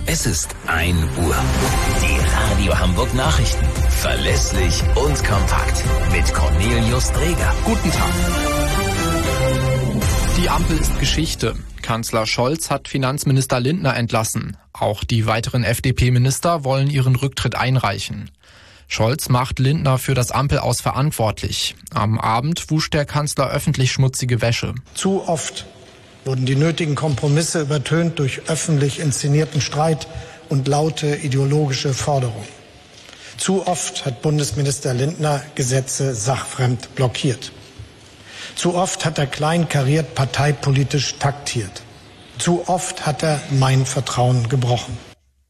Es ist 1 Uhr. Die Radio Hamburg Nachrichten. Verlässlich und kompakt. Mit Cornelius Dreger. Guten Tag. Die Ampel ist Geschichte. Kanzler Scholz hat Finanzminister Lindner entlassen. Auch die weiteren FDP-Minister wollen ihren Rücktritt einreichen. Scholz macht Lindner für das Ampel-Aus verantwortlich. Am Abend wusch der Kanzler öffentlich schmutzige Wäsche. Zu oft wurden die nötigen Kompromisse übertönt durch öffentlich inszenierten Streit und laute ideologische Forderungen. Zu oft hat Bundesminister Lindner Gesetze sachfremd blockiert. Zu oft hat er kleinkariert parteipolitisch taktiert. Zu oft hat er mein Vertrauen gebrochen.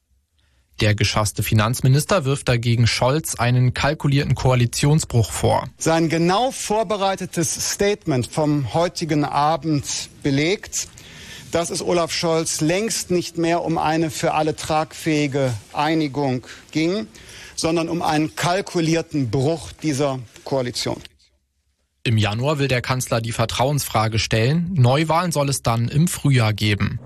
Der geschasste Finanzminister wirft dagegen Scholz einen kalkulierten Koalitionsbruch vor. Sein genau vorbereitetes Statement vom heutigen Abend belegt, dass es Olaf Scholz längst nicht mehr um eine für alle tragfähige Einigung ging, sondern um einen kalkulierten Bruch dieser Koalition. Im Januar will der Kanzler die Vertrauensfrage stellen. Neuwahlen soll es dann im Frühjahr geben.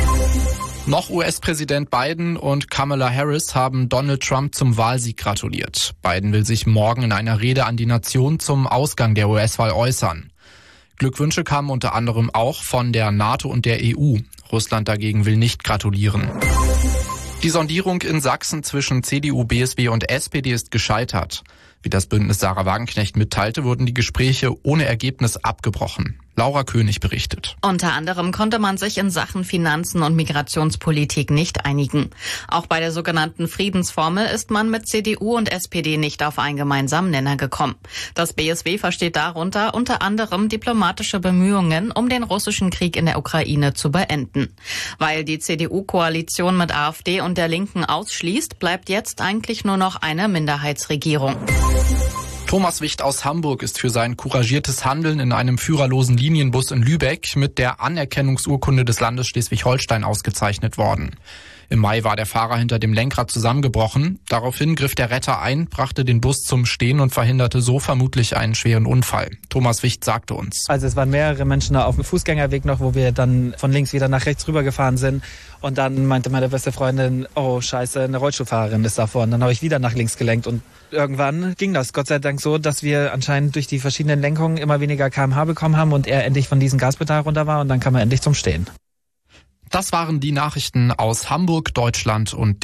Noch US-Präsident Biden und Kamala Harris haben Donald Trump zum Wahlsieg gratuliert. Biden will sich morgen in einer Rede an die Nation zum Ausgang der US-Wahl äußern. Glückwünsche kamen unter anderem auch von der NATO und der EU. Russland dagegen will nicht gratulieren. Die Sondierung in Sachsen zwischen CDU, BSW und SPD ist gescheitert. Wie das Bündnis Sarah Wagenknecht mitteilte, wurden die Gespräche ohne Ergebnis abgebrochen. Laura König berichtet. Unter anderem konnte man sich in Sachen Finanzen und Migrationspolitik nicht einigen. Auch bei der sogenannten Friedensformel ist man mit CDU und SPD nicht auf einen gemeinsamen Nenner gekommen. Das BSW versteht darunter unter anderem diplomatische Bemühungen, um den russischen Krieg in der Ukraine zu beenden. Weil die CDU-Koalition mit AfD und der Linken ausschließt, bleibt jetzt eigentlich nur noch eine Minderheitsregierung. Thomas Wicht aus Hamburg ist für sein couragiertes Handeln in einem führerlosen Linienbus in Lübeck mit der Anerkennungsurkunde des Landes Schleswig-Holstein ausgezeichnet worden. Im Mai war der Fahrer hinter dem Lenkrad zusammengebrochen. Daraufhin griff der Retter ein, brachte den Bus zum Stehen und verhinderte so vermutlich einen schweren Unfall. Thomas Wicht sagte uns: Also es waren mehrere Menschen da auf dem Fußgängerweg noch, wo wir dann von links wieder nach rechts rübergefahren sind. Und dann meinte meine beste Freundin, oh scheiße, eine Rollstuhlfahrerin ist da vorne. Dann habe ich wieder nach links gelenkt und irgendwann ging das Gott sei Dank so, dass wir anscheinend durch die verschiedenen Lenkungen immer weniger km/h bekommen haben und er endlich von diesem Gaspedal runter war und dann kam er endlich zum Stehen. Das waren die Nachrichten aus Hamburg, Deutschland und